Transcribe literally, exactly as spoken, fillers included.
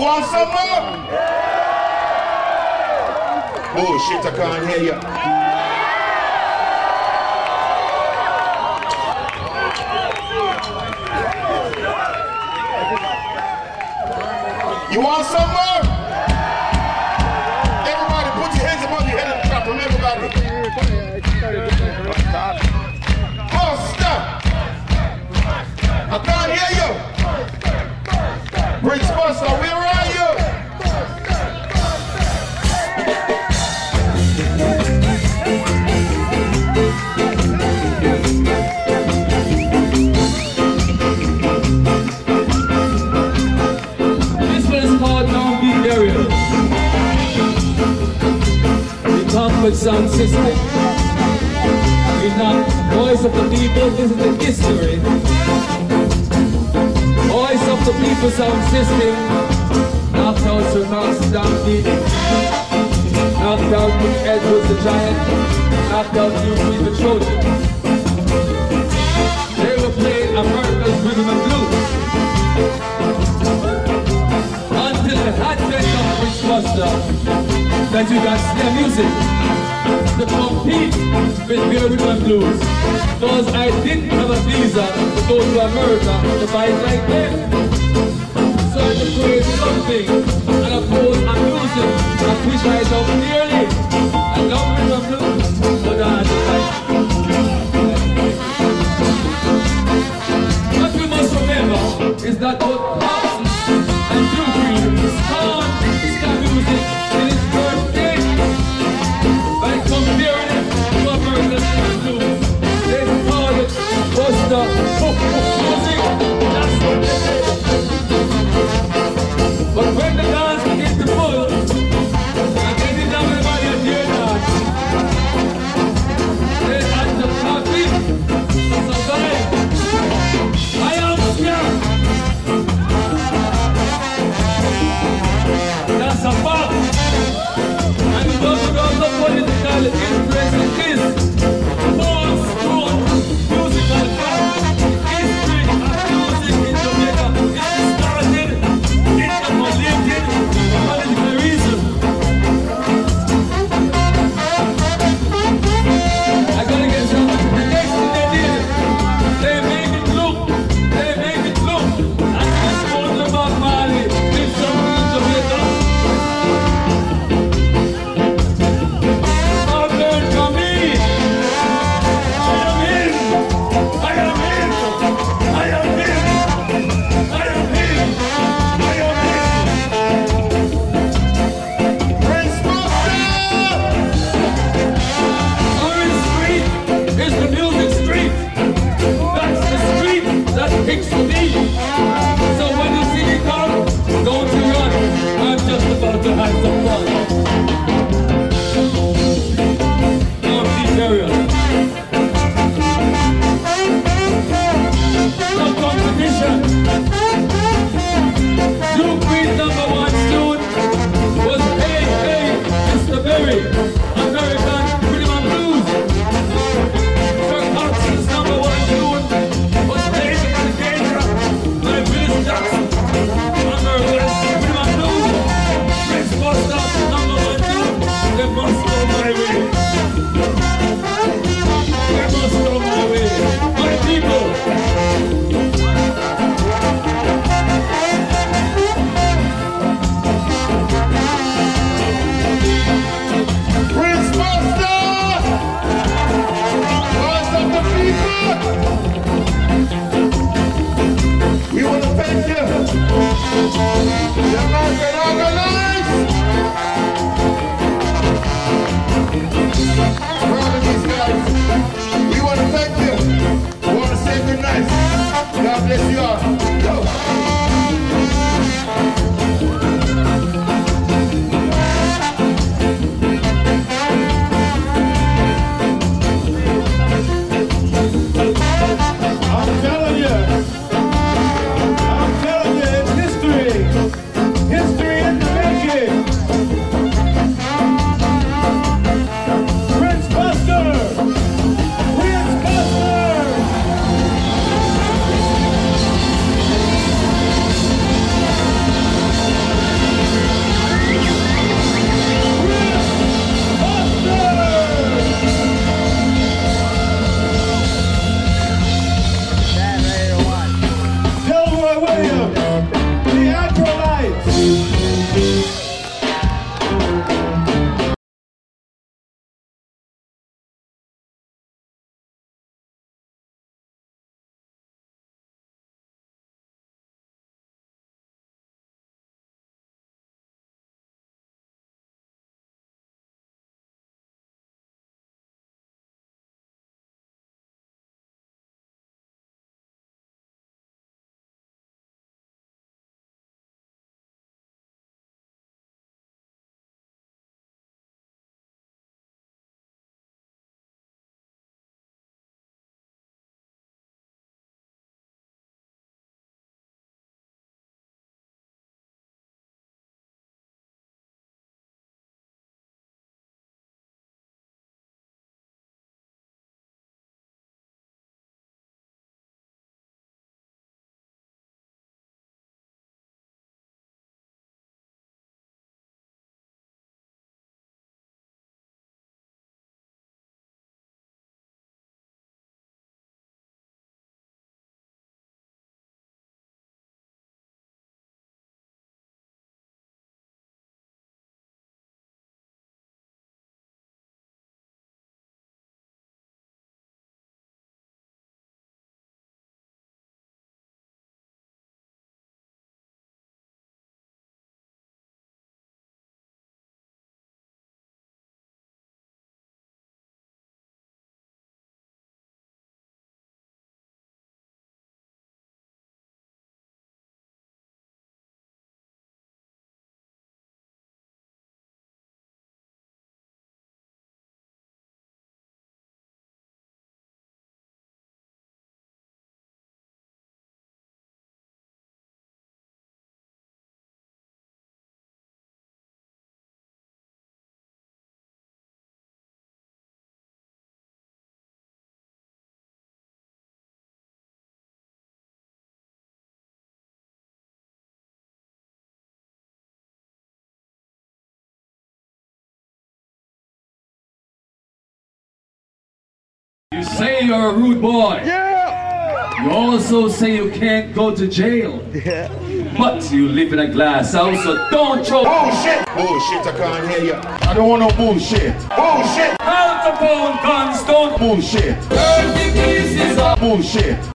want some more? Oh shit, I can't hear you. You want some more? Everybody put your hands above your head and clap them, everybody. Oh, stop. I can't hear you. Prince Buster, where are you? This one is called Downbeat Burial. We come with sound system. We not voice of the people, this is the history. Voice of the people sound system. Knocked out Sir Max Downbeat. Knocked out King Edward the Giant. Knocked out New Queen the Trojan. They were playing America's rhythm and blues. Until the advent of Prince Buster, that you got their music to compete with pure rhythm and blues. Because I didn't have a visa to go to America to fight like them. So I had to create something and oppose my music and which I love dearly. I love rhythm and blues, but I had to fight. What we must remember is that what pops and Drew Green is on ska music in its birthday by comparing it to American blues. They call it Buster music. That's what they say. But when the dance begins to pull, and they didn't have anybody at their dance, they had to copy, survive. I am scared. That's a fact. And we don't know the political influence it is. False, true, musical fact. History of music in Jamaica is started, interpolated for political reason. I gotta get some. The next thing they did, they make it look, they make it look, and this was about Mali, did something in Jamaica. I've learned from me. I am him. I am him. I am him. I am him. I am him. Prince Buster! Orange Street is the music street. That's the street that picks for me. So when you see me come, don't you run. I'm just about to have some fun. Downbeat Burial. No competition. Drew Green's number one tune was Hey Hey Mister Berry, American Rhythm and Blues. Sir Cox's number one tune was David and Danger by Willis Jackson, American Rhythm and Blues. Prince Buster number one tune, They Must Go My Way. They must go my way. My people. Prince Buster! Voice of the people! We want to thank you. The American Organized! Proud of these guys. We want to thank you. We want to say good night. God bless you all. Go. I'm telling you, I'm telling you, it's history. History in the making. Prince Buster! Prince Buster! say you're a rude boy. Yeah. You also say you can't go to jail. Yeah. But you live in a glass house, so don't throw bullshit. Bullshit, I can't hear you. I don't want no bullshit. Bullshit. out the phone guns, don't Bullshit. thirty pieces of Bullshit.